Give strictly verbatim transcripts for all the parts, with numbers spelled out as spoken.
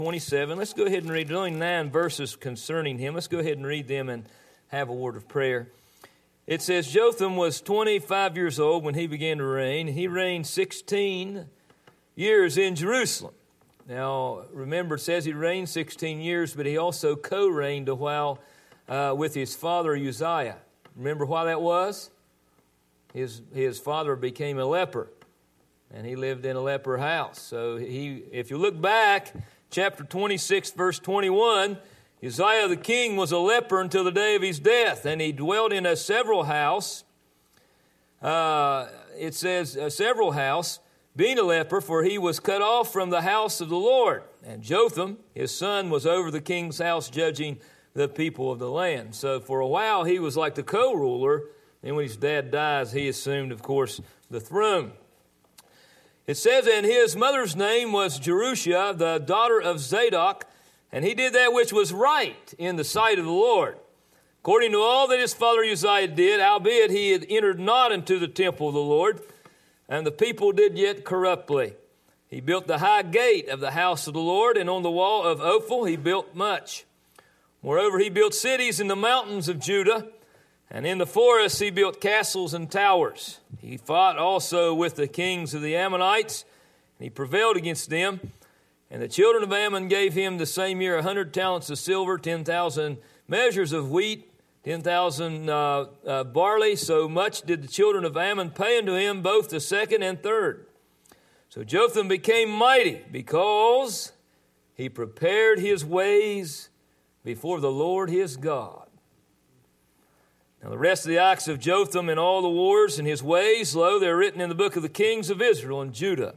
twenty-seven. Let's go ahead and read. There's only nine verses concerning him. Let's go ahead and read them and have a word of prayer. It says, Jotham was twenty-five years old when he began to reign. He reigned sixteen years in Jerusalem. Now, remember, it says he reigned sixteen years, but he also co-reigned a while uh, with his father Uzziah. Remember why that was? His, his father became a leper, and he lived in a leper house. So he, if you look back, chapter twenty-six, verse twenty-one, Uzziah the king was a leper until the day of his death, and he dwelt in a several house. Uh, it says a several house, being a leper, for he was cut off from the house of the Lord. And Jotham, his son, was over the king's house, judging the people of the land. So for a while he was like the co-ruler. Then when his dad dies, he assumed, of course, the throne. It says, and his mother's name was Jerusha, the daughter of Zadok, and he did that which was right in the sight of the Lord, according to all that his father Uzziah did, albeit he had entered not into the temple of the Lord, and the people did yet corruptly. He built the high gate of the house of the Lord, and on the wall of Ophel he built much. Moreover, he built cities in the mountains of Judah, and in the forests he built castles and towers. He fought also with the kings of the Ammonites, and he prevailed against them. And the children of Ammon gave him the same year a hundred talents of silver, ten thousand measures of wheat, ten thousand uh, uh, barley. So much did the children of Ammon pay unto him, both the second and third. So Jotham became mighty, because he prepared his ways before the Lord his God. Now the rest of the acts of Jotham and all the wars and his ways, lo, they're written in the book of the kings of Israel and Judah.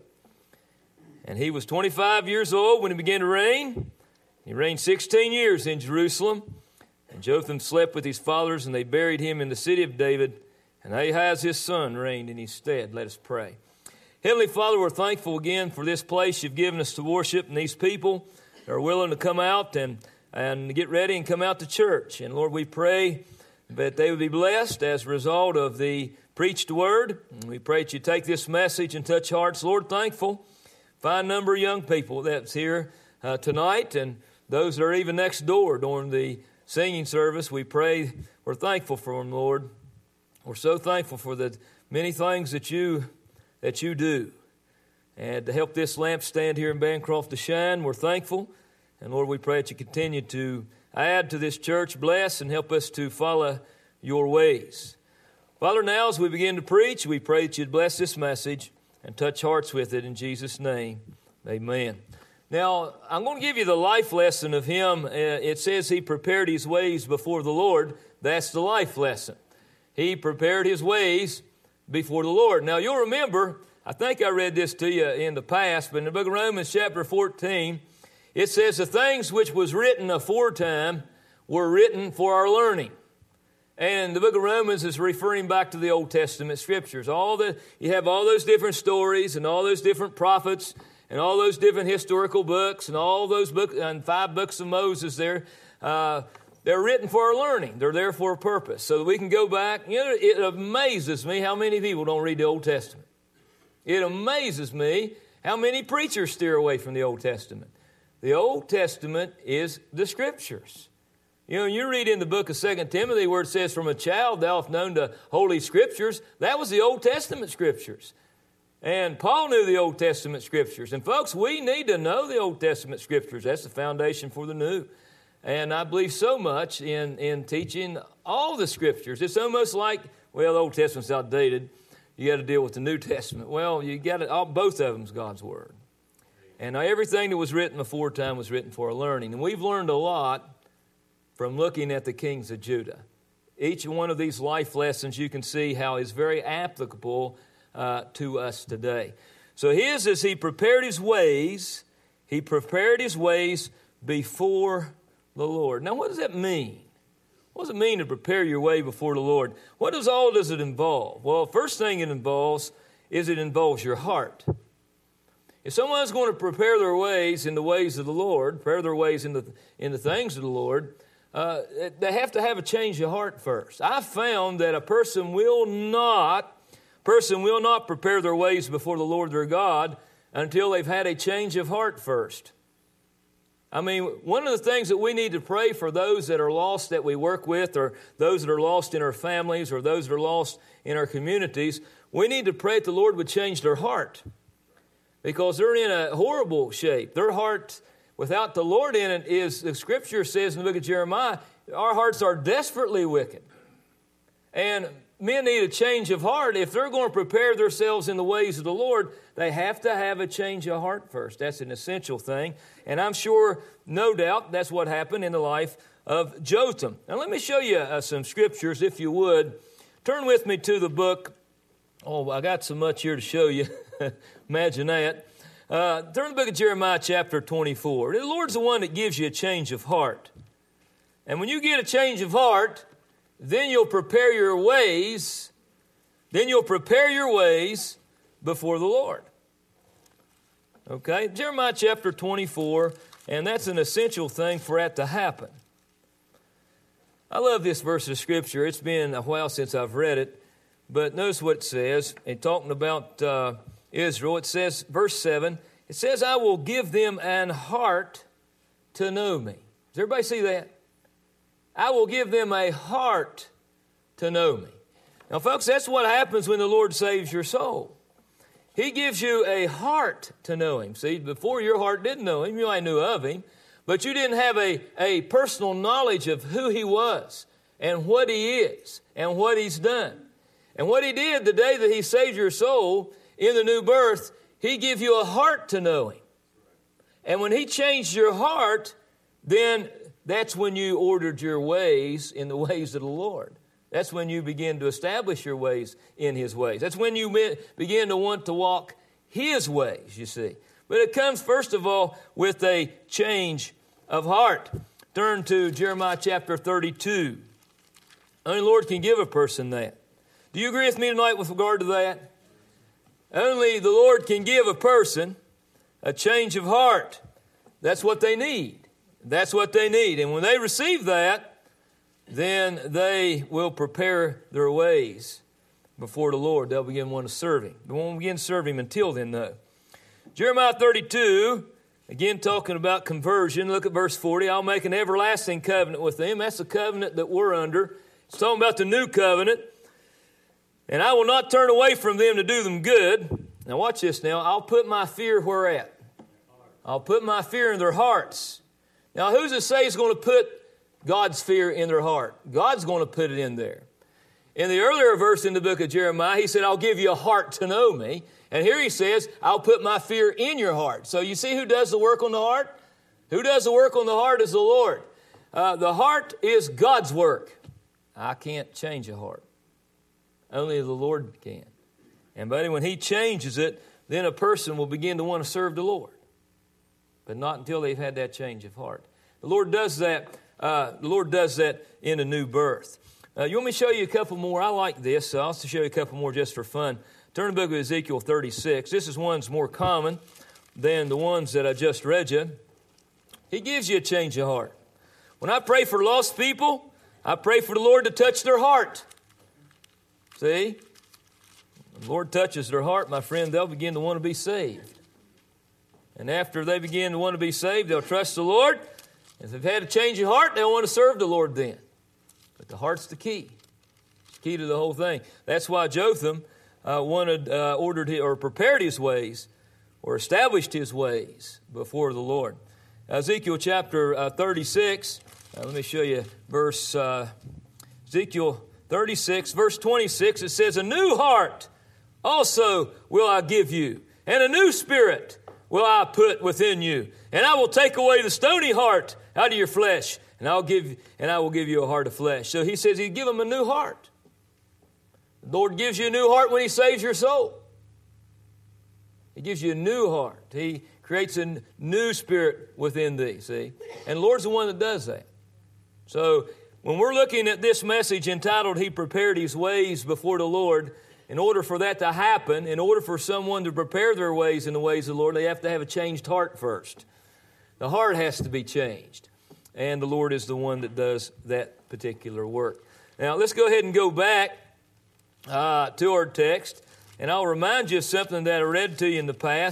And he was twenty-five years old when he began to reign. He reigned sixteen years in Jerusalem. And Jotham slept with his fathers, and they buried him in the city of David. And Ahaz his son reigned in his stead. Let us pray. Heavenly Father, we're thankful again for this place you've given us to worship, and these people that are willing to come out and, and get ready and come out to church. And Lord, we pray that they would be blessed as a result of the preached word. And we pray that you take this message and touch hearts. Lord, thankful. Fine number of young people that's here uh, tonight, and those that are even next door during the singing service. We pray, we're thankful for them, Lord. We're so thankful for the many things that you that you do. And to help this lampstand here in Bancroft to shine, we're thankful. And Lord, we pray that you continue to add to this church, bless, and help us to follow your ways. Father, now as we begin to preach, we pray that you'd bless this message and touch hearts with it in Jesus' name. Amen. Now, I'm going to give you the life lesson of him. Uh, it says he prepared his ways before the Lord. That's the life lesson. He prepared his ways before the Lord. Now, you'll remember, I think I read this to you in the past, but in the book of Romans chapter fourteen, it says, the things which was written aforetime were written for our learning. And the book of Romans is referring back to the Old Testament scriptures. All the you have all those different stories and all those different prophets and all those different historical books and all those books and five books of Moses there. Uh, they're written for our learning. They're there for a purpose, so that we can go back. You know, it amazes me how many people don't read the Old Testament. It amazes me how many preachers steer away from the Old Testament. The Old Testament is the Scriptures. You know, you read in the book of Second Timothy where it says, from a child thou hast known the Holy Scriptures. That was the Old Testament Scriptures. And Paul knew the Old Testament Scriptures. And folks, we need to know the Old Testament Scriptures. That's the foundation for the New. And I believe so much in, in teaching all the Scriptures. It's almost like, well, the Old Testament's outdated. You got to deal with the New Testament. Well, you got to, all, both of them's God's Word. And everything that was written aforetime was written for our learning. And we've learned a lot from looking at the kings of Judah. Each one of these life lessons you can see how is very applicable uh, to us today. So his is he prepared his ways, he prepared his ways before the Lord. Now what does that mean? What does it mean to prepare your way before the Lord? What does all does it involve? Well, first thing it involves is it involves your heart. If someone's going to prepare their ways in the ways of the Lord, prepare their ways in the, in the things of the Lord, uh, they have to have a change of heart first. I've found that a person will not, person will not prepare their ways before the Lord their God until they've had a change of heart first. I mean, one of the things that we need to pray for those that are lost that we work with, or those that are lost in our families, or those that are lost in our communities, we need to pray that the Lord would change their heart, because they're in a horrible shape. Their heart, without the Lord in it, is, the Scripture says in the book of Jeremiah, our hearts are desperately wicked. And men need a change of heart. If they're going to prepare themselves in the ways of the Lord, they have to have a change of heart first. That's an essential thing. And I'm sure, no doubt, that's what happened in the life of Jotham. Now, let me show you uh, some scriptures, if you would. Turn with me to the book. Oh, I got so much here to show you. Imagine that. Uh, turn to the book of Jeremiah, chapter twenty-four. The Lord's the one that gives you a change of heart. And when you get a change of heart, then you'll prepare your ways, then you'll prepare your ways before the Lord. Okay? Jeremiah chapter twenty-four, and that's an essential thing for that to happen. I love this verse of Scripture. It's been a while since I've read it, but notice what it says. In talking about uh, Israel, it says, verse seven, it says, I will give them an heart to know me. Does everybody see that? I will give them a heart to know me. Now, folks, that's what happens when the Lord saves your soul. He gives you a heart to know Him. See, before your heart didn't know Him, you only knew of Him, but you didn't have a, a personal knowledge of who He was and what He is and what He's done. And what He did the day that He saved your soul in the new birth, He gave you a heart to know Him. And when He changed your heart, then that's when you ordered your ways in the ways of the Lord. That's when you begin to establish your ways in His ways. That's when you begin to want to walk His ways, you see. But it comes, first of all, with a change of heart. Turn to Jeremiah chapter thirty-two. Only the Lord can give a person that. Do you agree with me tonight with regard to that? Only the Lord can give a person a change of heart. That's what they need. That's what they need. And when they receive that, then they will prepare their ways before the Lord. They'll begin wanting to serve Him. They won't begin to serve Him until then, though. Jeremiah thirty-two, again talking about conversion. Look at verse forty. I'll make an everlasting covenant with them. That's the covenant that we're under. It's talking about the new covenant. And I will not turn away from them to do them good. Now watch this now. I'll put my fear where at? I'll put my fear in their hearts. Now, who's to say He's going to put God's fear in their heart? God's going to put it in there. In the earlier verse in the book of Jeremiah, He said, I'll give you a heart to know me. And here He says, I'll put my fear in your heart. So you see who does the work on the heart? Who does the work on the heart is the Lord. Uh, the heart is God's work. I can't change a heart. Only the Lord can. And buddy, when He changes it, then a person will begin to want to serve the Lord. But not until they've had that change of heart. The Lord does that. Uh, the Lord does that in a new birth. Uh, you want me to show you a couple more? I like this. So I'll also show you a couple more just for fun. Turn to the book of Ezekiel thirty-six. This is one's more common than the ones that I just read you. He gives you a change of heart. When I pray for lost people, I pray for the Lord to touch their heart. See? When the Lord touches their heart, my friend, they'll begin to want to be saved. And after they begin to want to be saved, they'll trust the Lord. If they've had a change of heart, they'll want to serve the Lord then. But the heart's the key. It's the key to the whole thing. That's why Jotham uh, wanted, uh, ordered his, or prepared his ways, or established his ways before the Lord. Ezekiel chapter uh, thirty-six. Uh, let me show you verse uh, Ezekiel thirty-six, verse twenty-six. It says, "A new heart also will I give you, and a new spirit will I put within you, and I will take away the stony heart out of your flesh, and I'll give and I will give you a heart of flesh." So He says He'd give them a new heart. The Lord gives you a new heart when He saves your soul. He gives you a new heart. He creates a new spirit within thee, see? And the Lord's the one that does that. So when we're looking at this message entitled, "He prepared His ways before the Lord," in order for that to happen, in order for someone to prepare their ways in the ways of the Lord, they have to have a changed heart first. The heart has to be changed. And the Lord is the one that does that particular work. Now, let's go ahead and go back uh, to our text. And I'll remind you of something that I read to you in the past.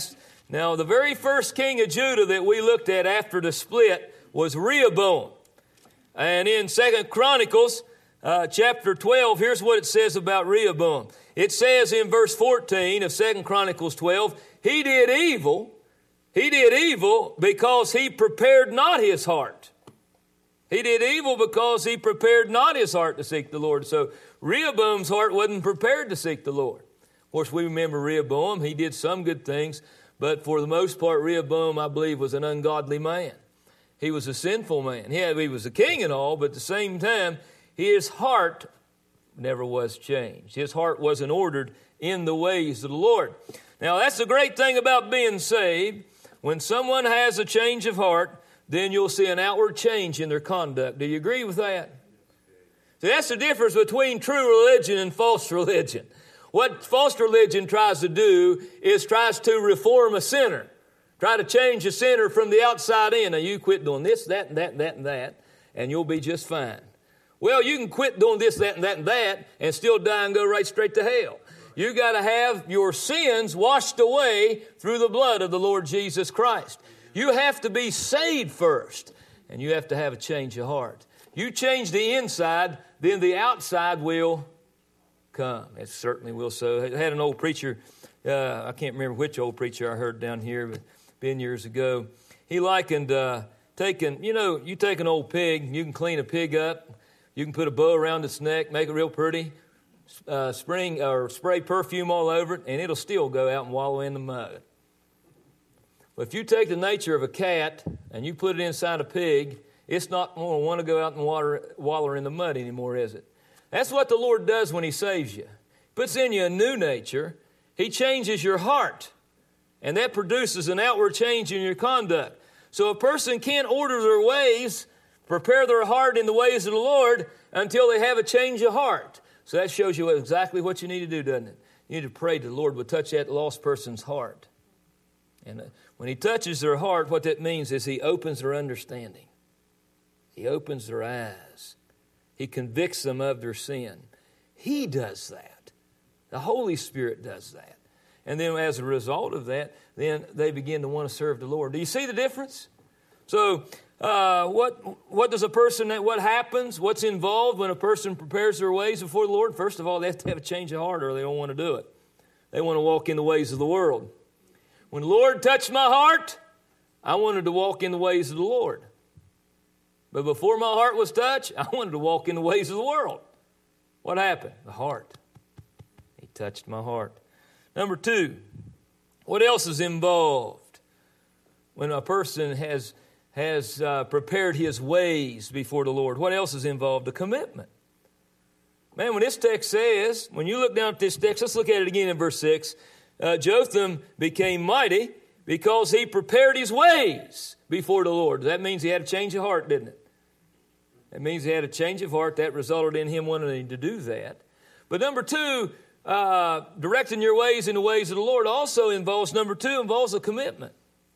Now, the very first king of Judah that we looked at after the split was Rehoboam. And in Second Chronicles uh, chapter twelve, here's what it says about Rehoboam. It says in verse fourteen of Second Chronicles twelve, he did evil. He did evil because he prepared not his heart. He did evil because he prepared not his heart to seek the Lord. So Rehoboam's heart wasn't prepared to seek the Lord. Of course, we remember Rehoboam. He did some good things, but for the most part, Rehoboam, I believe, was an ungodly man. He was a sinful man. Yeah, he was a king and all, but at the same time, his heart never was changed. His heart wasn't ordered in the ways of the Lord. Now, that's the great thing about being saved. When someone has a change of heart, then you'll see an outward change in their conduct. Do you agree with that? See, that's the difference between true religion and false religion. What false religion tries to do is tries to reform a sinner. Try to change a sinner from the outside in. Now, you quit doing this, that, and that, and that, and that, and you'll be just fine. Well, you can quit doing this, that, and that, and that, and still die and go right straight to hell. You got to have your sins washed away through the blood of the Lord Jesus Christ. You have to be saved first, and you have to have a change of heart. You change the inside, then the outside will come. It certainly will so. I had an old preacher, uh, I can't remember which old preacher I heard down here, but been years ago. He likened uh, taking, you know, you take an old pig, you can clean a pig up, you can put a bow around its neck, make it real pretty, uh, spring or spray perfume all over it, and it'll still go out and wallow in the mud. But if you take the nature of a cat and you put it inside a pig, it's not going to want to go out and water, wallow in the mud anymore, is it? That's what the Lord does when He saves you. He puts in you a new nature. He changes your heart. And that produces an outward change in your conduct. So a person can't order their ways, prepare their heart in the ways of the Lord until they have a change of heart. So that shows you exactly what you need to do, doesn't it? You need to pray the Lord would touch that lost person's heart. And when He touches their heart, what that means is He opens their understanding. He opens their eyes. He convicts them of their sin. He does that. The Holy Spirit does that. And then as a result of that, then they begin to want to serve the Lord. Do you see the difference? So uh, what what does a person, what happens, what's involved when a person prepares their ways before the Lord? First of all, they have to have a change of heart or they don't want to do it. They want to walk in the ways of the world. When the Lord touched my heart, I wanted to walk in the ways of the Lord. But before my heart was touched, I wanted to walk in the ways of the world. What happened? The heart. He touched my heart. Number two, what else is involved when a person has, has uh, prepared his ways before the Lord? What else is involved? A commitment. Man, when this text says, when you look down at this text, let's look at it again in verse six. Uh, Jotham became mighty because he prepared his ways before the Lord. That means he had a change of heart, didn't it? That means he had a change of heart. That resulted in him wanting to do that. But number two, Uh, directing your ways in the ways of the Lord also involves, number two, involves a commitment.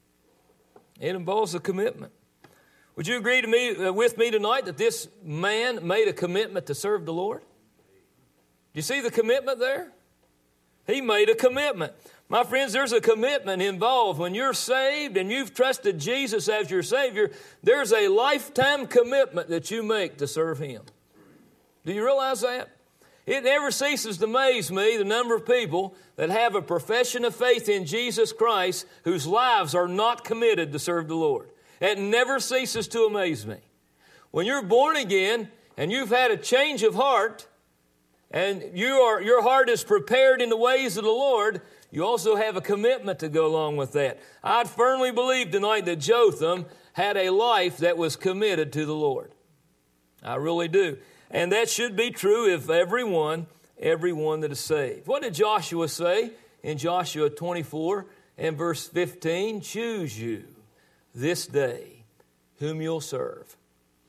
It involves a commitment. Would you agree to me uh, with me tonight that this man made a commitment to serve the Lord? Do you see the commitment there? He made a commitment. My friends, there's a commitment involved. When you're saved and you've trusted Jesus as your Savior, there's a lifetime commitment that you make to serve Him. Do you realize that? It never ceases to amaze me the number of people that have a profession of faith in Jesus Christ whose lives are not committed to serve the Lord. It never ceases to amaze me. When you're born again and you've had a change of heart and you are, your heart is prepared in the ways of the Lord, you also have a commitment to go along with that. I firmly believe tonight that Jotham had a life that was committed to the Lord. I really do. And that should be true of everyone, everyone that is saved. What did Joshua say in Joshua twenty-four and verse fifteen? Choose you this day whom you'll serve.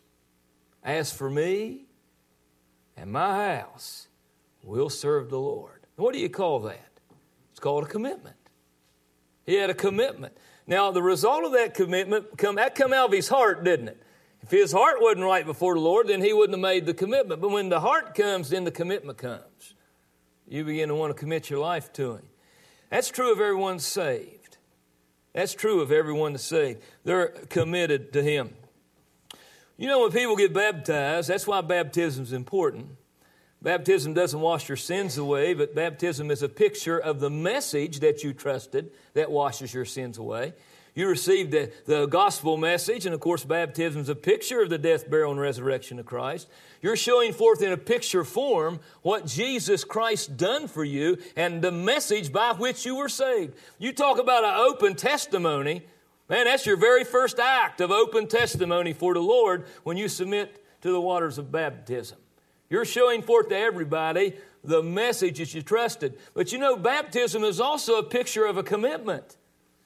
As for me and my house, we'll serve the Lord. What do you call that? It's called a commitment. He had a commitment. Now, the result of that commitment, come, that come out of his heart, didn't it? If his heart wasn't right before the Lord, then he wouldn't have made the commitment. But when the heart comes, then the commitment comes. You begin to want to commit your life to Him. That's true of everyone saved. That's true of everyone that's saved. They're committed to Him. You know, when people get baptized, that's why baptism is important. Baptism doesn't wash your sins away, but baptism is a picture of the message that you trusted that washes your sins away. You received the, the gospel message, and of course baptism is a picture of the death, burial, and resurrection of Christ. You're showing forth in a picture form what Jesus Christ done for you and the message by which you were saved. You talk about an open testimony. Man, that's your very first act of open testimony for the Lord when you submit to the waters of baptism. You're showing forth to everybody the message that you trusted. But you know, baptism is also a picture of a commitment.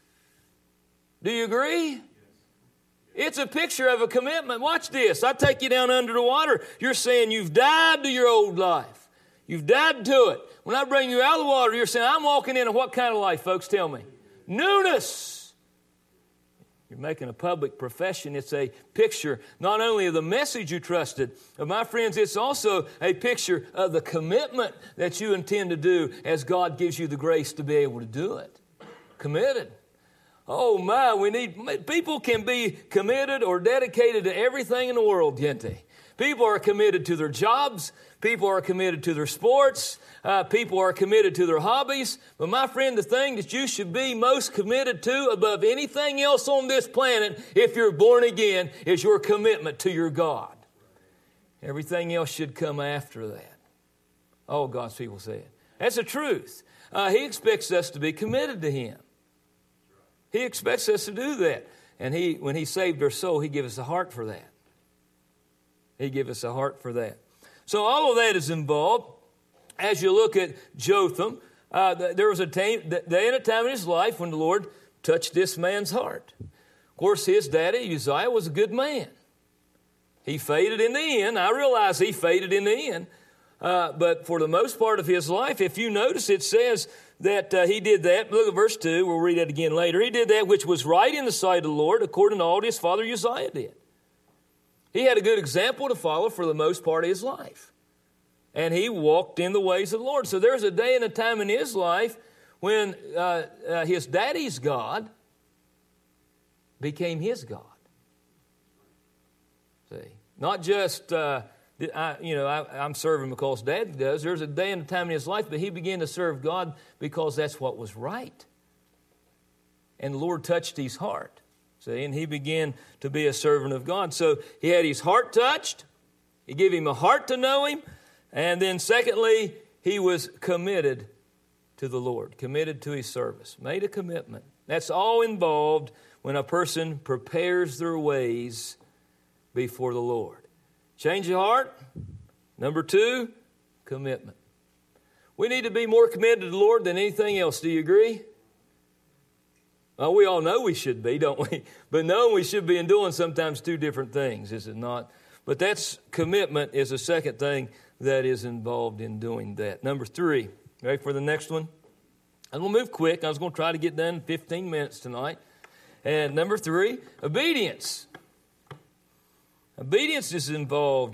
Do you agree? It's a picture of a commitment. Watch this. I take you down under the water. You're saying you've died to your old life. You've died to it. When I bring you out of the water, you're saying, I'm walking into what kind of life, folks? Tell me. Newness. You're making a public profession. It's a picture not only of the message you trusted, but my friends, it's also a picture of the commitment that you intend to do as God gives you the grace to be able to do it. Committed. Oh my, we need, people can be committed or dedicated to everything in the world, can't they? People are committed to their jobs. People are committed to their sports. Uh, people are committed to their hobbies. But my friend, the thing that you should be most committed to above anything else on this planet, if you're born again, is your commitment to your God. Everything else should come after that. Oh, God's people say it. That's the truth. Uh, he expects us to be committed to Him. He expects us to do that. And he, when He saved our soul, He gave us a heart for that. He gave us a heart for that. So all of that is involved. As you look at Jotham, uh, there was a day and a time in his life when the Lord touched this man's heart. Of course, his daddy, Uzziah, was a good man. He faded in the end. I realize he faded in the end. Uh, but for the most part of his life, if you notice, it says that uh, he did that. Look at verse two. We'll read that again later. He did that which was right in the sight of the Lord, according to all his father Uzziah did. He had a good example to follow for the most part of his life. And he walked in the ways of the Lord. So there's a day and a time in his life when uh, uh, his daddy's God became his God. See, not just... Uh, I, you know, I, I'm serving because Dad does. There's a day and a time in his life, but he began to serve God because that's what was right. And the Lord touched his heart. See, and he began to be a servant of God. So he had his heart touched. He gave him a heart to know Him. And then secondly, he was committed to the Lord, committed to His service, made a commitment. That's all involved when a person prepares their ways before the Lord. Change your heart. Number two, commitment. We need to be more committed to the Lord than anything else. Do you agree? Well, we all know we should be, don't we? But knowing we should be and doing sometimes two different things, is it not? But that's commitment is the second thing that is involved in doing that. Number three, ready for the next one? I'm going to move quick. I was going to try to get done in fifteen minutes tonight. And number three, obedience. Obedience is involved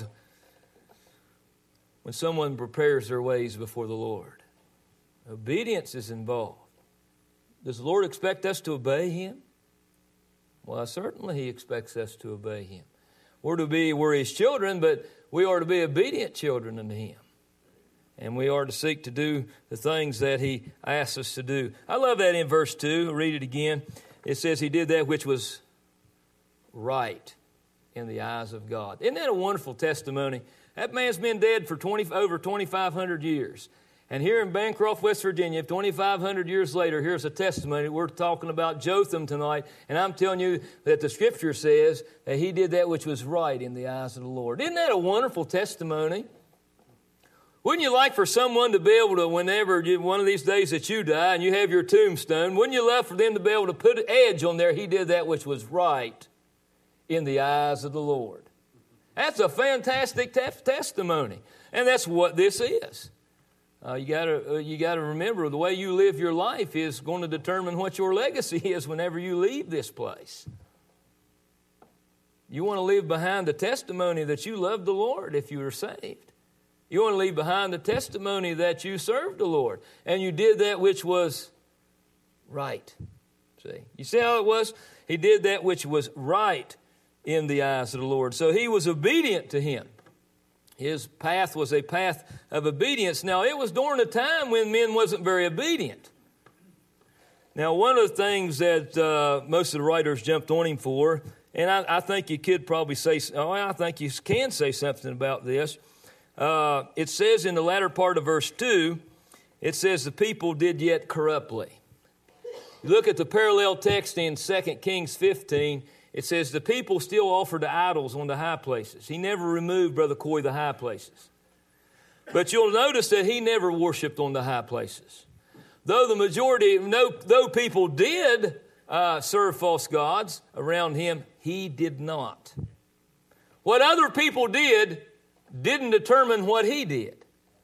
when someone prepares their ways before the Lord. Obedience is involved. Does the Lord expect us to obey Him? Well, certainly He expects us to obey Him. We're to be, we're His children, but we are to be obedient children unto Him. And we are to seek to do the things that He asks us to do. I love that in verse two. I'll read it again. It says He did that which was right in the eyes of God. Isn't that a wonderful testimony? That man's been dead for twenty over twenty-five hundred years. And here in Bancroft, West Virginia, twenty-five hundred years later, here's a testimony. We're talking about Jotham tonight. And I'm telling you that the Scripture says that he did that which was right in the eyes of the Lord. Isn't that a wonderful testimony? Wouldn't you like for someone to be able to, whenever you, one of these days that you die and you have your tombstone, wouldn't you love for them to be able to put an edge on there? He did that which was right in the eyes of the Lord. That's a fantastic te- testimony. And that's what this is. Uh, you gotta, uh, you gotta remember the way you live your life is going to determine what your legacy is whenever you leave this place. You want to leave behind the testimony that you loved the Lord if you were saved. You want to leave behind the testimony that you served the Lord and you did that which was right. see. You see how it was? He did that which was right in the eyes of the Lord. So he was obedient to him. His path was a path of obedience. Now, it was during a time when men wasn't very obedient. Now, one of the things that uh, most of the writers jumped on him for, and I, I think you could probably say, oh, I think you can say something about this. Uh, it says in the latter part of verse two, it says the people did yet corruptly. You look at the parallel text in Second Kings fifteen, it says the people still offered the idols on the high places. He never removed, Brother Coy, the high places. But you'll notice that he never worshiped on the high places. Though the majority, no, though people did uh, serve false gods around him, he did not. What other people did didn't determine what he did.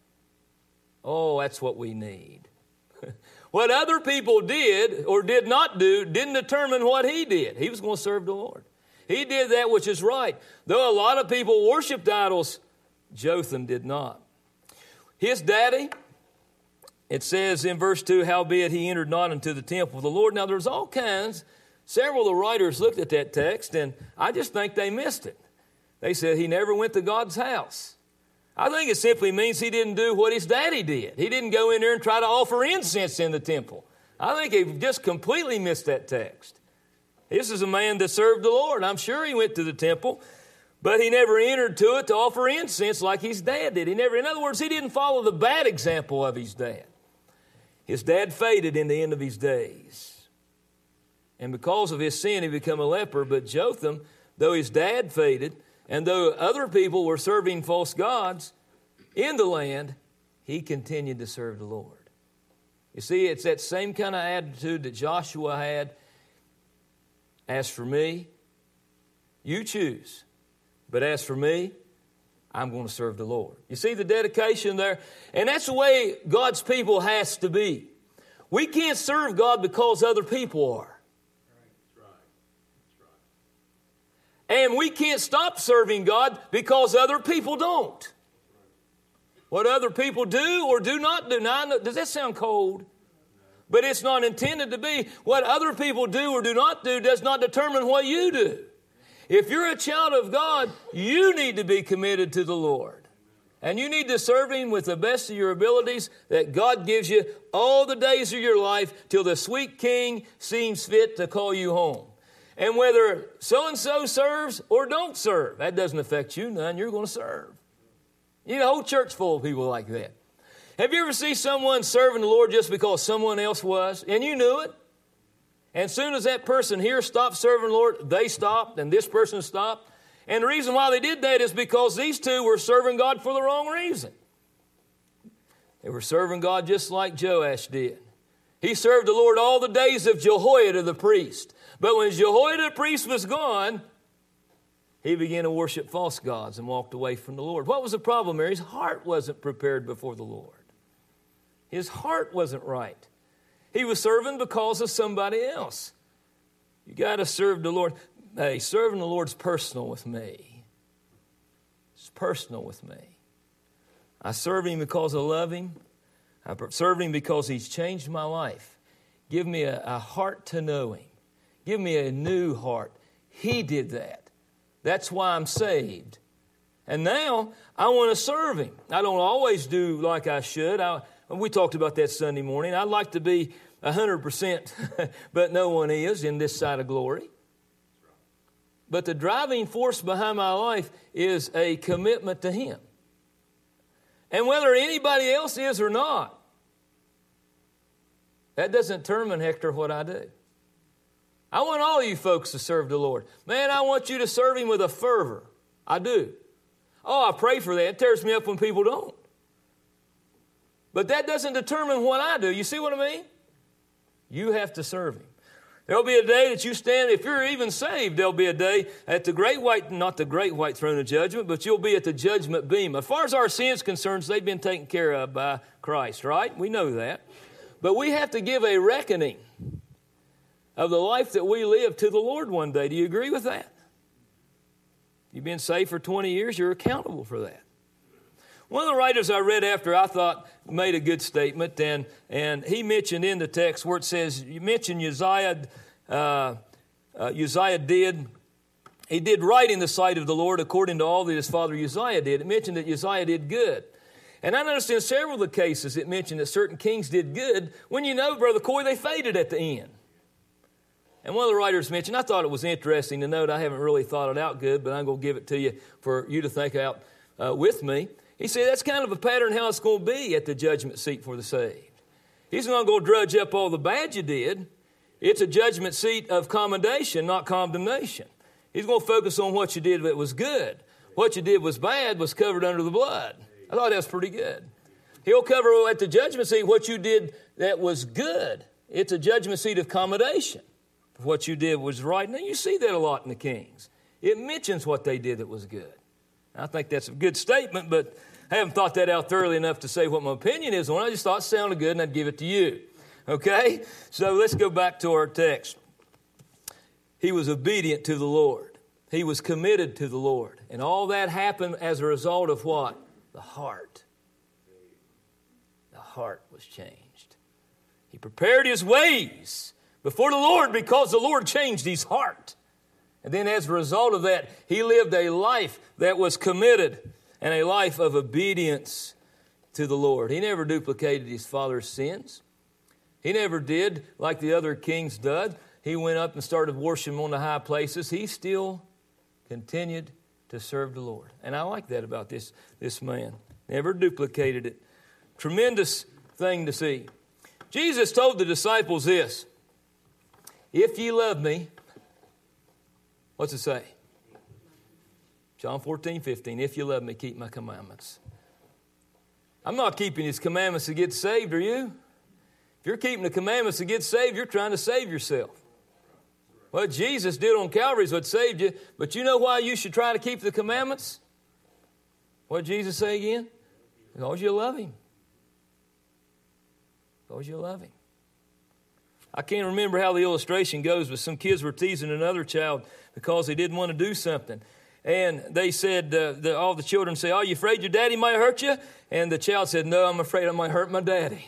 Oh, that's what we need. What other people did or did not do didn't determine what he did. He was going to serve the Lord. He did that which is right. Though a lot of people worshiped idols, Jotham did not. His daddy, it says in verse two, howbeit he entered not into the temple of the Lord. Now there's all kinds. Several of the writers looked at that text, and I just think they missed it. They said he never went to God's house. I think it simply means he didn't do what his daddy did. He didn't go in there and try to offer incense in the temple. I think he just completely missed that text. This is a man that served the Lord. I'm sure he went to the temple, but he never entered to it to offer incense like his dad did. He never, in other words, he didn't follow the bad example of his dad. His dad faded in the end of his days. And because of his sin, he became a leper. But Jotham, though his dad faded, and though other people were serving false gods in the land, he continued to serve the Lord. You see, it's that same kind of attitude that Joshua had. As for me, you choose. But as for me, I'm going to serve the Lord. You see the dedication there? And that's the way God's people has to be. We can't serve God because other people are. And we can't stop serving God because other people don't. What other people do or do not do. Now, does that sound cold? But it's not intended to be. What other people do or do not do does not determine what you do. If you're a child of God, you need to be committed to the Lord. And you need to serve Him with the best of your abilities that God gives you all the days of your life till the sweet King seems fit to call you home. And whether so-and-so serves or don't serve, that doesn't affect you none. You're going to serve. You know, a whole church full of people like that. Have you ever seen someone serving the Lord just because someone else was, and you knew it? And as soon as that person here stopped serving the Lord, they stopped, and this person stopped. And the reason why they did that is because these two were serving God for the wrong reason. They were serving God just like Joash did. He served the Lord all the days of Jehoiada the priest. But when Jehoiada the priest was gone, he began to worship false gods and walked away from the Lord. What was the problem there? His heart wasn't prepared before the Lord. His heart wasn't right. He was serving because of somebody else. You got to serve the Lord. Hey, serving the Lord's personal with me. It's personal with me. I serve Him because I love Him. I serve Him because He's changed my life. Give me a, a heart to know Him. Give me a new heart. He did that. That's why I'm saved. And now I want to serve Him. I don't always do like I should. I, we talked about that Sunday morning. I'd like to be one hundred percent, but no one is in this side of glory. But the driving force behind my life is a commitment to Him. And whether anybody else is or not, that doesn't determine, Hector, what I do. I want all you folks to serve the Lord. Man, I want you to serve Him with a fervor. I do. Oh, I pray for that. It tears me up when people don't. But that doesn't determine what I do. You see what I mean? You have to serve Him. There'll be a day that you stand, if you're even saved, there'll be a day at the great white, not the great white throne of judgment, but you'll be at the judgment beam. As far as our sins concerned, they've been taken care of by Christ, right? We know that. But we have to give a reckoning of the life that we live to the Lord one day. Do you agree with that? You've been saved for twenty years, you're accountable for that. One of the writers I read after I thought made a good statement, and, and he mentioned in the text where it says, you mentioned Uzziah, uh, uh, Uzziah did, he did right in the sight of the Lord according to all that his father Uzziah did. It mentioned that Uzziah did good. And I noticed in several of the cases it mentioned that certain kings did good when, you know, Brother Coy, they faded at the end. And one of the writers mentioned, I thought it was interesting to note, I haven't really thought it out good, but I'm going to give it to you for you to think out uh, with me. He said that's kind of a pattern how it's going to be at the judgment seat for the saved. He's not going to drudge up all the bad you did. It's a judgment seat of commendation, not condemnation. He's going to focus on what you did that was good. What you did was bad was covered under the blood. I thought that was pretty good. He'll cover at the judgment seat what you did that was good. It's a judgment seat of commendation. What you did was right. Now, you see that a lot in the Kings. It mentions what they did that was good. I think that's a good statement, but I haven't thought that out thoroughly enough to say what my opinion is on it. I just thought it sounded good, and I'd give it to you. Okay? So let's go back to our text. He was obedient to the Lord. He was committed to the Lord. And all that happened as a result of what? The heart. The heart was changed. He prepared his ways before the Lord because the Lord changed his heart. And then as a result of that, he lived a life that was committed and a life of obedience to the Lord. He never duplicated his father's sins. He never did like the other kings did. He went up and started worshiping on the high places. He still continued to serve the Lord. And I like that about this, this man. Never duplicated it. Tremendous thing to see. Jesus told the disciples this. If ye love me, what's it say? John fourteen, fifteen. If you love me, keep my commandments. I'm not keeping his commandments to get saved, are you? If you're keeping the commandments to get saved, you're trying to save yourself. What Jesus did on Calvary is what saved you. But you know why you should try to keep the commandments? What did Jesus say again? Because you love him. Because you love him. I can't remember how the illustration goes, but some kids were teasing another child because they didn't want to do something. And they said, uh, the, all the children say, "Are you afraid your daddy might hurt you?" And the child said, "No, I'm afraid I might hurt my daddy."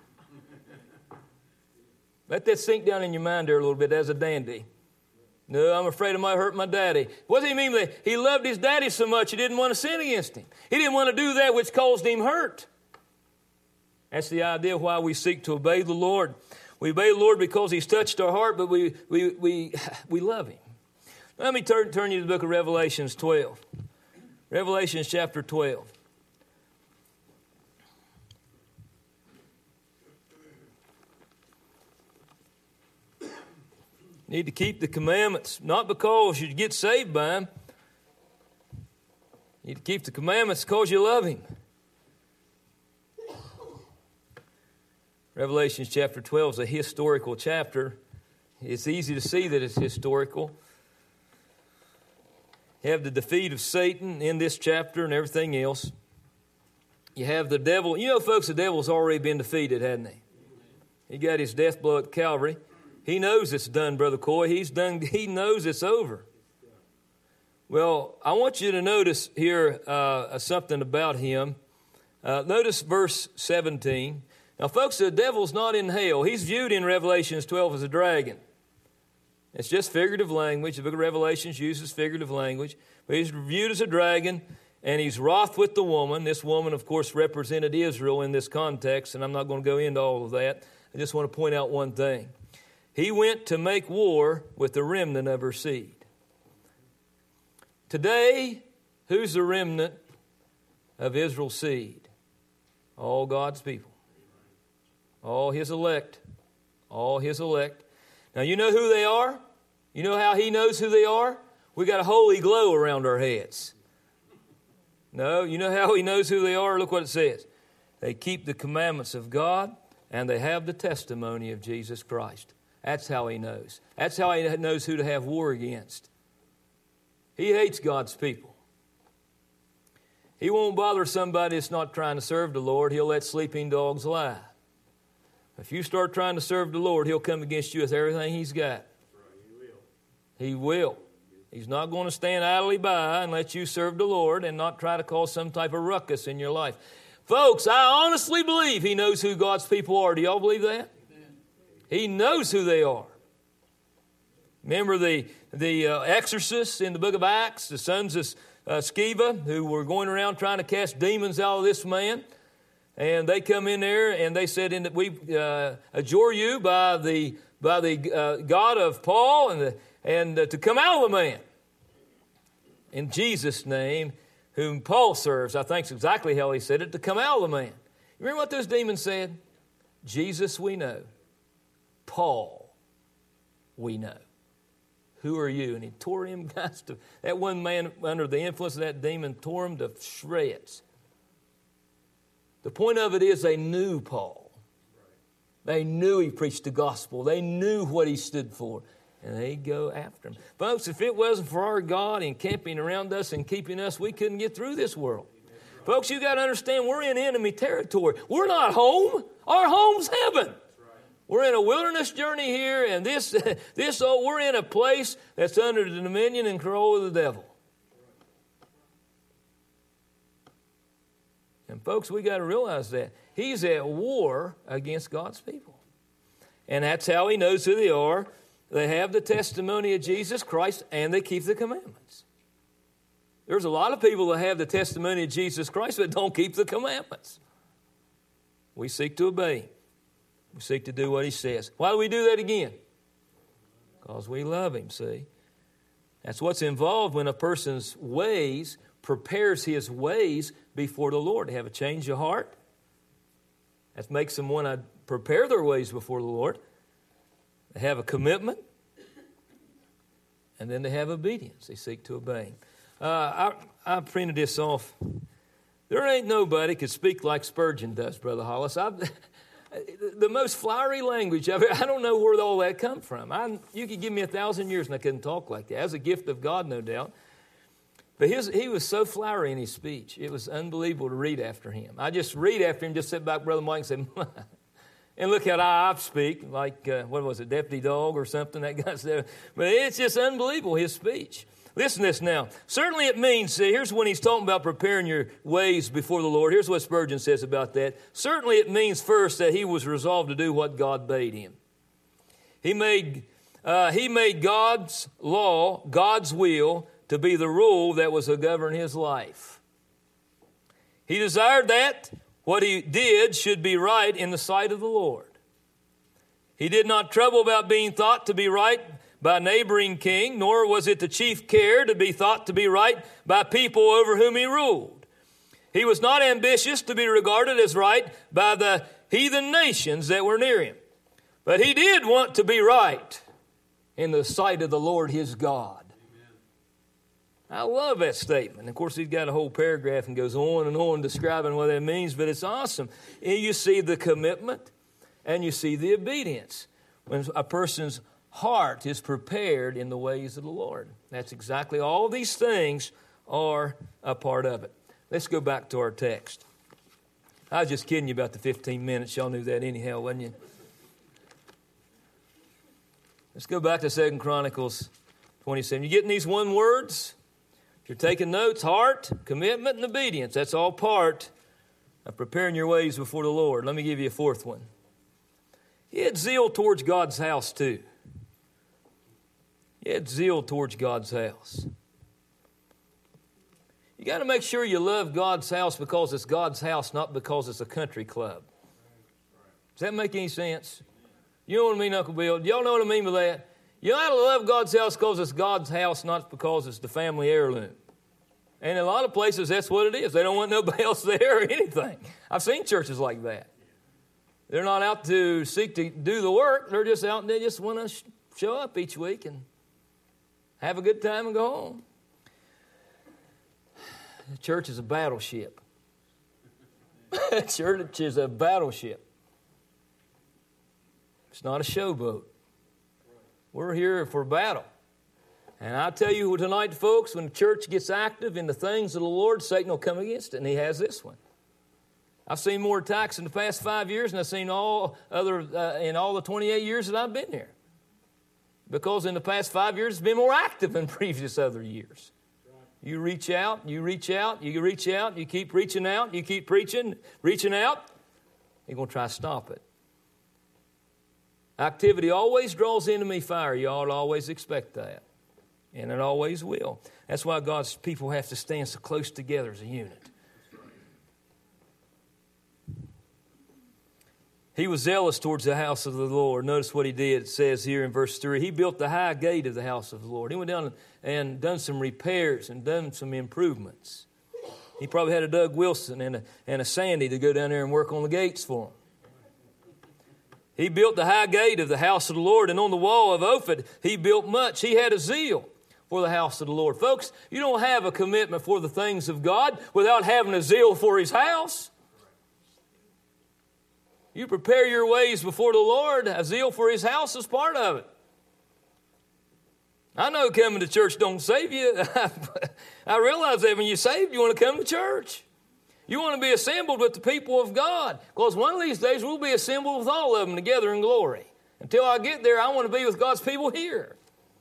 Let that sink down in your mind there a little bit as a dandy. No, I'm afraid I might hurt my daddy. What does he mean? That he loved his daddy so much he didn't want to sin against him. He didn't want to do that which caused him hurt. That's the idea why we seek to obey the Lord. We obey the Lord because he's touched our heart, but we we we, we love him. Let me turn, turn you to the book of Revelations twelve. Revelations chapter twelve. You need to keep the commandments, not because you get saved by them. You need to keep the commandments because you love him. Revelation chapter twelve is a historical chapter. It's easy to see that it's historical. You have the defeat of Satan in this chapter and everything else. You have the devil. You know, folks, the devil's already been defeated, hasn't he? He got his death blow at Calvary. He knows it's done, Brother Coy. He's done. He knows it's over. Well, I want you to notice here uh, something about him. Uh, notice verse seventeen. Now, folks, the devil's not in hell. He's viewed in Revelations twelve as a dragon. It's just figurative language. The book of Revelations uses figurative language. But he's viewed as a dragon, and he's wroth with the woman. This woman, of course, represented Israel in this context, and I'm not going to go into all of that. I just want to point out one thing. He went to make war with the remnant of her seed. Today, who's the remnant of Israel's seed? All God's people. All his elect. All his elect. Now, you know who they are? You know how he knows who they are? We got a holy glow around our heads. No, you know how he knows who they are? Look what it says. They keep the commandments of God, and they have the testimony of Jesus Christ. That's how he knows. That's how he knows who to have war against. He hates God's people. He won't bother somebody that's not trying to serve the Lord. He'll let sleeping dogs lie. If you start trying to serve the Lord, he'll come against you with everything he's got. He will. He's not going to stand idly by and let you serve the Lord and not try to cause some type of ruckus in your life. Folks, I honestly believe he knows who God's people are. Do y'all believe that? He knows who they are. Remember the, the uh, exorcists in the book of Acts, the sons of uh, Sceva, who were going around trying to cast demons out of this man. And they come in there and they said, in that we uh, adjure you by the by the uh, God of Paul and the, and uh, to come out of the man. In Jesus' name, whom Paul serves, I think is exactly how he said it, to come out of the man. You remember what those demons said? Jesus we know. Paul we know. Who are you? And he tore him guys to, that one man under the influence of that demon tore him to shreds. The point of it is they knew Paul. They knew he preached the gospel. They knew what he stood for. And they go after him. Folks, if it wasn't for our God encamping around us and keeping us, we couldn't get through this world. Folks, you got to understand we're in enemy territory. We're not home. Our home's heaven. We're in a wilderness journey here, and this, this oh, we're in a place that's under the dominion and control of the devil. And folks, we got to realize that. He's at war against God's people. And that's how he knows who they are. They have the testimony of Jesus Christ, and they keep the commandments. There's a lot of people that have the testimony of Jesus Christ, but don't keep the commandments. We seek to obey. We seek to do what he says. Why do we do that again? Because we love him, see? That's what's involved when a person's ways prepares his ways before the Lord. They have a change of heart. That makes them want to prepare their ways before the Lord. They have a commitment. And then they have obedience. They seek to obey. Uh, I, I printed this off. There ain't nobody could speak like Spurgeon does, Brother Hollis. I've, the most flowery language, I've, I don't know where all that come from. I, you could give me a thousand years and I couldn't talk like that. That's a gift of God, no doubt. But his, he was so flowery in his speech. It was unbelievable to read after him. I just read after him, just sit back, Brother Mike, and say, and look how I speak, like, uh, what was it, Deputy Dog or something, that guy's there. But it's just unbelievable, his speech. Listen to this now. Certainly it means, see, here's when he's talking about preparing your ways before the Lord. Here's what Spurgeon says about that. Certainly it means first that he was resolved to do what God bade him. He made, uh, he made God's law, God's will, to be the rule that was to govern his life. He desired that what he did should be right in the sight of the Lord. He did not trouble about being thought to be right by a neighboring king, nor was it the chief care to be thought to be right by people over whom he ruled. He was not ambitious to be regarded as right by the heathen nations that were near him. But he did want to be right in the sight of the Lord his God. I love that statement. Of course, he's got a whole paragraph and goes on and on describing what that means, but it's awesome. And you see the commitment and you see the obedience. When a person's heart is prepared in the ways of the Lord. That's exactly all these things are a part of it. Let's go back to our text. I was just kidding you about the fifteen minutes. Y'all knew that anyhow, wasn't you? Let's go back to Second Chronicles twenty-seven. You getting these one words? If you're taking notes, heart, commitment, and obedience. That's all part of preparing your ways before the Lord. Let me give you a fourth one. He had zeal towards God's house too. He had zeal towards God's house. You got to make sure you love God's house because it's God's house, not because it's a country club. Does that make any sense? You know what I mean, Uncle Bill? Do y'all know what I mean by that? You got to love God's house because it's God's house, not because it's the family heirloom. And in a lot of places, that's what it is. They don't want nobody else there or anything. I've seen churches like that. They're not out to seek to do the work. They're just out and they just want to show up each week and have a good time and go home. The church is a battleship. Church is a battleship. It's not a showboat. We're here for battle. And I tell you tonight, folks, when the church gets active in the things of the Lord, Satan will come against it, and he has this one. I've seen more attacks in the past five years than I've seen all other uh, in all the twenty-eight years that I've been here. Because in the past five years, it's been more active than previous other years. You reach out, you reach out, you reach out, you keep reaching out, you keep preaching, reaching out. You're going to try to stop it. Activity always draws enemy fire. You ought to always expect that. And it always will. That's why God's people have to stand so close together as a unit. He was zealous towards the house of the Lord. Notice what he did. It says here in verse three, he built the high gate of the house of the Lord. He went down and done some repairs and done some improvements. He probably had a Doug Wilson and a, and a Sandy to go down there and work on the gates for him. He built the high gate of the house of the Lord, and on the wall of Ophel he built much. He had a zeal for the house of the Lord. Folks, you don't have a commitment for the things of God without having a zeal for His house. You prepare your ways before the Lord. A zeal for His house is part of it. I know coming to church don't save you. I realize that when you're saved, you want to come to church. You want to be assembled with the people of God. Because one of these days we'll be assembled with all of them together in glory. Until I get there, I want to be with God's people here.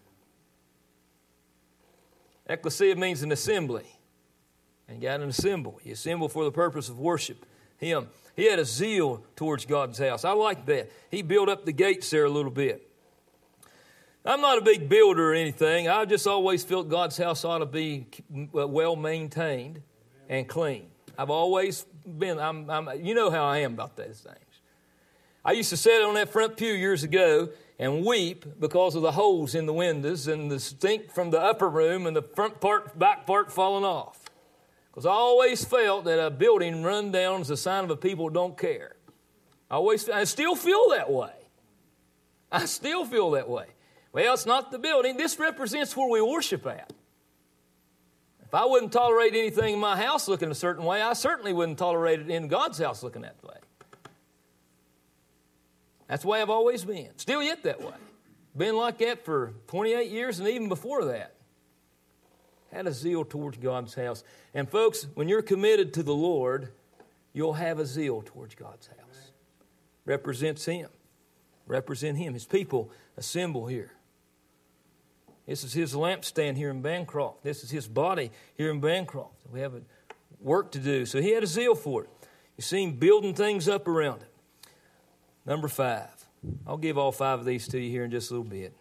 Ecclesia means an assembly. And you got an assemble. You assemble for the purpose of worship Him. He had a zeal towards God's house. I like that. He built up the gates there a little bit. I'm not a big builder or anything. I just always felt God's house ought to be well maintained and clean. I've always been, I'm, I'm, you know how I am about those things. I used to sit on that front pew years ago and weep because of the holes in the windows and the stink from the upper room and the front part, back part falling off. Because I always felt that a building run down is a sign of a people who don't care. I always, I still feel that way. I still feel that way. Well, it's not the building. This represents where we worship at. If I wouldn't tolerate anything in my house looking a certain way, I certainly wouldn't tolerate it in God's house looking that way. That's the way I've always been. Still yet that way. Been like that for twenty-eight years and even before that. Had a zeal towards God's house. And folks, when you're committed to the Lord, you'll have a zeal towards God's house. Represents Him. Represent Him. His people assemble here. This is His lampstand here in Bancroft. This is His body here in Bancroft. We have a work to do. So He had a zeal for it. You see Him building things up around it. Number five. I'll give all five of these to you here in just a little bit.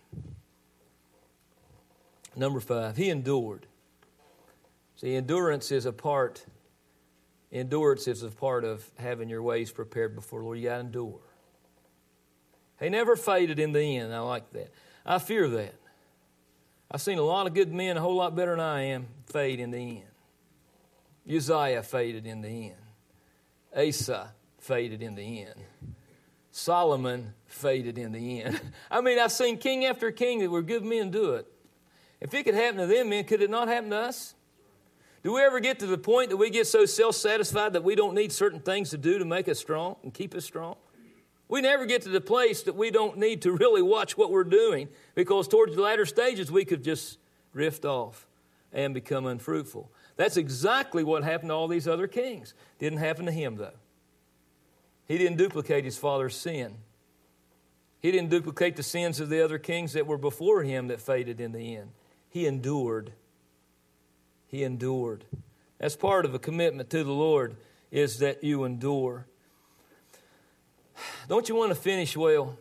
Number five. He endured. See, endurance is a part, endurance is a part of having your ways prepared before the Lord. You got to endure. He never faded in the end. I like that. I fear that. I've seen a lot of good men, a whole lot better than I am, fade in the end. Uzziah faded in the end. Asa faded in the end. Solomon faded in the end. I mean, I've seen king after king that were good men do it. If it could happen to them men, could it not happen to us? Do we ever get to the point that we get so self-satisfied that we don't need certain things to do to make us strong and keep us strong? We never get to the place that we don't need to really watch what we're doing, because towards the latter stages we could just drift off and become unfruitful. That's exactly what happened to all these other kings. Didn't happen to him, though. He didn't duplicate his father's sin. He didn't duplicate the sins of the other kings that were before him that faded in the end. He endured. He endured. That's part of a commitment to the Lord, is that you endure. Don't you want to finish well?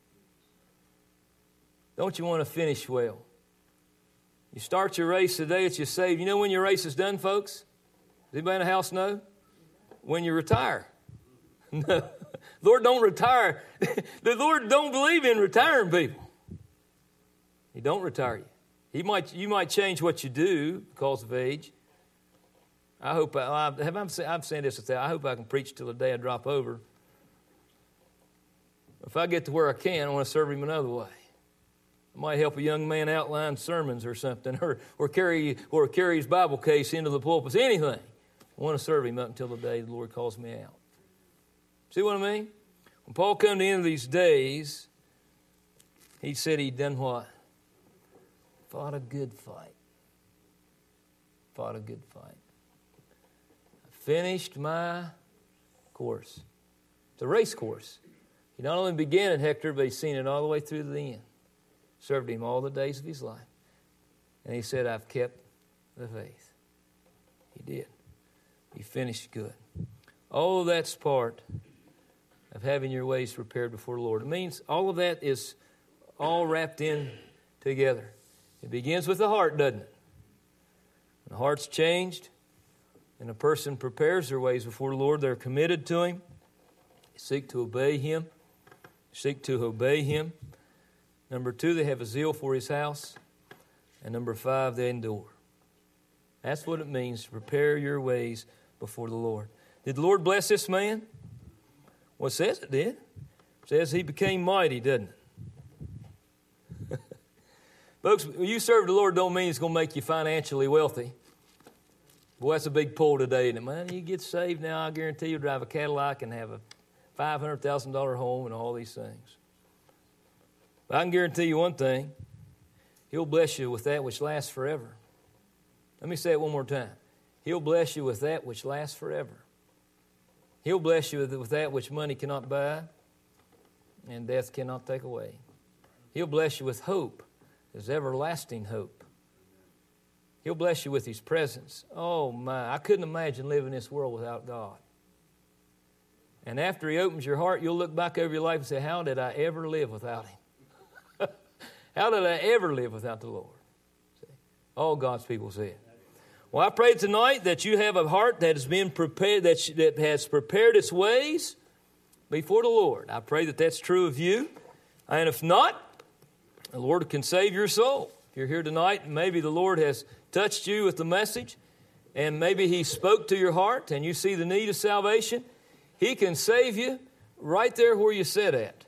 Don't you want to finish well? You start your race today that you're saved. You know when your race is done, folks? Does anybody in the house know? When you retire. No. Lord don't retire. The Lord don't believe in retiring people. He don't retire you. He might, you might change what you do because of age. I hope, I, have I'm, I'm saying this, I hope I can preach till the day I drop over. If I get to where I can, I want to serve Him another way. I might help a young man outline sermons or something, or, or, carry, or carry his Bible case into the pulpit, anything. I want to serve Him up until the day the Lord calls me out. See what I mean? When Paul come to the end of these days, he said he'd done what? Fought a good fight. Fought a good fight. I finished my course. It's a race course. He not only began it, Hector, but he's seen it all the way through to the end. Served Him all the days of his life. And he said, I've kept the faith. He did. He finished good. All of that's part of having your ways prepared before the Lord. It means all of that is all wrapped in together. It begins with the heart, doesn't it? When the heart's changed and a person prepares their ways before the Lord, they're committed to Him, seek to obey Him, seek to obey Him. Number two, they have a zeal for His house. And number five, they endure. That's what it means to prepare your ways before the Lord. Did the Lord bless this man? Well, it says it did. It says he became mighty, doesn't it? Folks, when you serve the Lord don't mean it's going to make you financially wealthy. Boy, that's a big pull today, isn't it? Man, you get saved now, I guarantee you'll drive a Cadillac and have a five hundred thousand dollars home and all these things. But I can guarantee you one thing. He'll bless you with that which lasts forever. Let me say it one more time. He'll bless you with that which lasts forever. He'll bless you with, with that which money cannot buy and death cannot take away. He'll bless you with hope, His everlasting hope. He'll bless you with His presence. Oh, my. I couldn't imagine living in this world without God. And after He opens your heart, you'll look back over your life and say, how did I ever live without Him? How did I ever live without the Lord? See? All God's people said. Well, I pray tonight that you have a heart that has been prepared, that, that has prepared its ways before the Lord. I pray that that's true of you. And if not, the Lord can save your soul. If you're here tonight and maybe the Lord has touched you with the message and maybe He spoke to your heart and you see the need of salvation, He can save you right there where you sit at.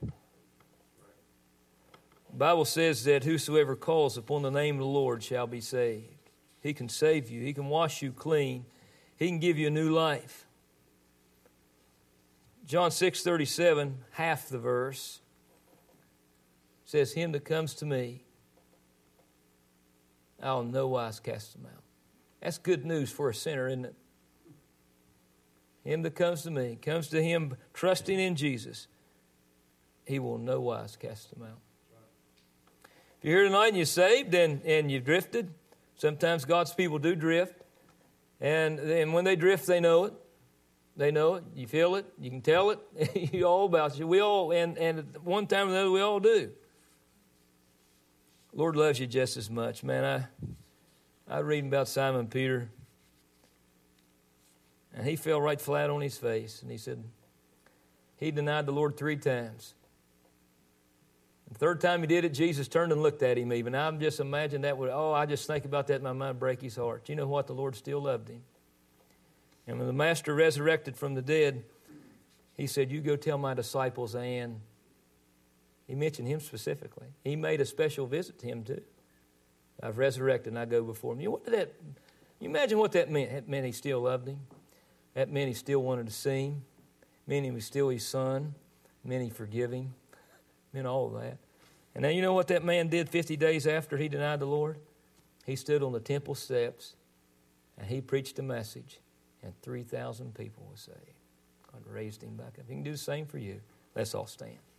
The Bible says that whosoever calls upon the name of the Lord shall be saved. He can save you. He can wash you clean. He can give you a new life. John six thirty-seven, half the verse, says, him that comes to me, I'll in no wise cast him out. That's good news for a sinner, isn't it? Him that comes to me, comes to Him trusting in Jesus, He will in no wise cast him out. If you're here tonight and you're saved and, and you've drifted, sometimes God's people do drift. And, and when they drift, they know it. They know it. You feel it. You can tell it. You all about you. We all, and, and at one time or another, we all do. The Lord loves you just as much. Man, I, I read about Simon Peter. And he fell right flat on his face. And he said, he denied the Lord three times. The third time he did it, Jesus turned and looked at him even. I'm just imagining that would, oh, I just think about that in my mind, break his heart. You know what? The Lord still loved him. And when the Master resurrected from the dead, He said, you go tell my disciples and He mentioned him specifically. He made a special visit to him too. I've resurrected and I go before him. You know, what did that, you imagine what that meant? That meant he still loved him. That meant he still wanted to see him. It meant he was still his son. It meant he forgive him. Meant all of that. And now you know what that man did fifty days after he denied the Lord? He stood on the temple steps and he preached a message and three thousand people were saved. God raised him back up. He can do the same for you. Let's all stand.